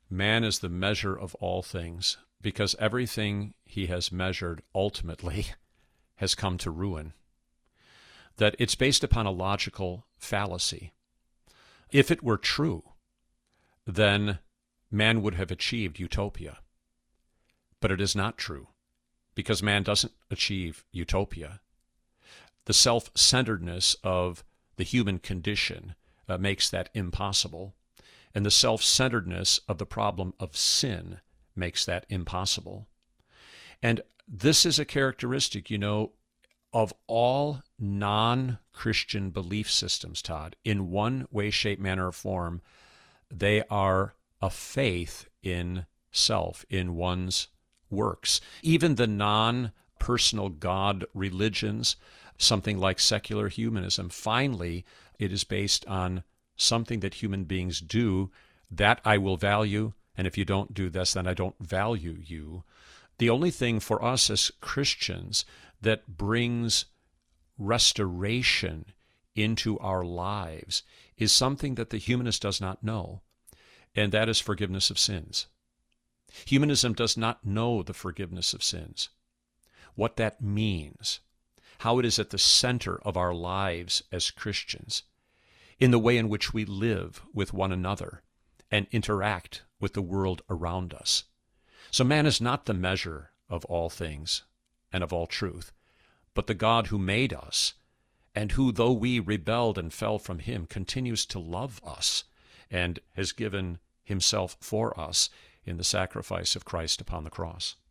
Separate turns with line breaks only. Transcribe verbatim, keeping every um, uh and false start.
Man is the measure of all things, because everything he has measured ultimately has come to ruin. That it's based upon a logical fallacy. If it were true, then man would have achieved utopia. But it is not true, because man doesn't achieve utopia. The self-centeredness of the human condition uh, makes that impossible, and the self-centeredness of the problem of sin makes that impossible. And this is a characteristic, you know, of all non-Christian belief systems, Todd. In one way, shape, manner, or form, they are a faith in self, in one's works. Even the non-personal God religions, something like secular humanism, finally, it is based on something that human beings do that I will value, and if you don't do this, then I don't value you. The only thing for us as Christians that brings restoration into our lives is something that the humanist does not know, and that is forgiveness of sins. Humanism does not know the forgiveness of sins, what that means, how it is at the center of our lives as Christians, in the way in which we live with one another and interact with the world around us. So man is not the measure of all things and of all truth, but the God who made us, and who, though we rebelled and fell from him, continues to love us and has given himself for us in the sacrifice of Christ upon the cross.